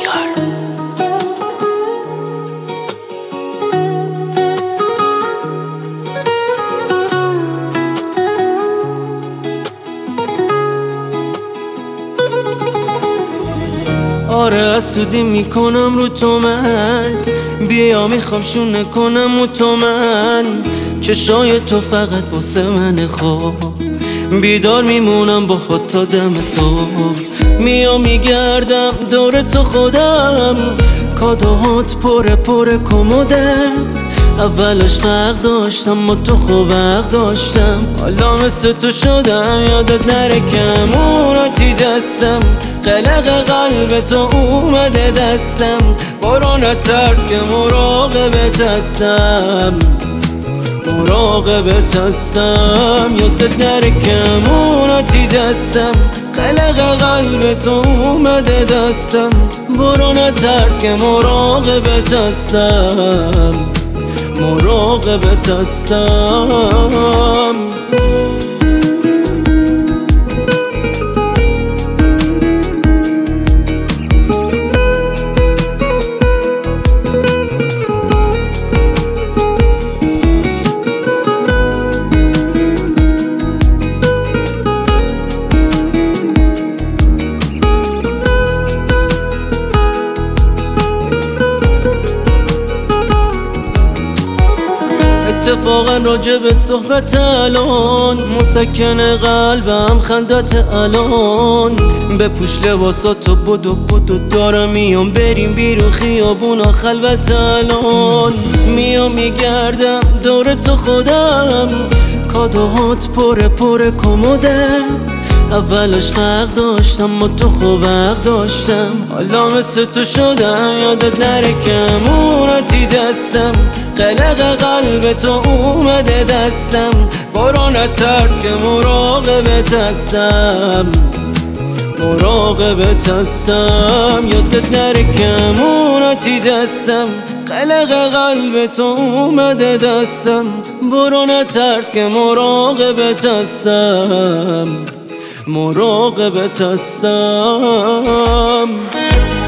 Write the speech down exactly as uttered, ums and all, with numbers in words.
بیار. آره حسودی میکنم رو تو من، بیا میخوام شونه کنم و تو من، چشای تو فقط واسه من خواب، بیدار میمونم با خود تا دم صبح. میا میگردم دور تو خودم، کادوهات پره پره کموده، اولش فرق داشتم با تو خوب حق داشتم، حالا مثل تو شدم یادت نره کموناتی دستم، قلق قلب تو اومده دستم، برو نترس که مراقبت هستم، مراقبت هستم، یادت نره کموناتی دستم، قلق قلب تو اومده دستم، برو نترس که مراقبت هستم، مراقبت هستم. اتفاقا راجبت صحبت الان، مسکن قلبم خندت الان، بپوش لباساتو بدو بدو دارم میام بریم بیرون خیابونا خلوت الان، میام میگردم دور تو خودم، کادوهات پره پره کموده، اولش فرق داشتم با تو خوب حق داشتم، حالا مثل تو شدم یادت نره کموناتی دستم، قلق قلب تو اومده دستم، برو نترس که مراقبت هستم، مراقبت هستم، یادت نره کموناتی دستم، قلق قلب تو اومده دستم، برو نترس که مراقبت هستم، مراقبت هستم.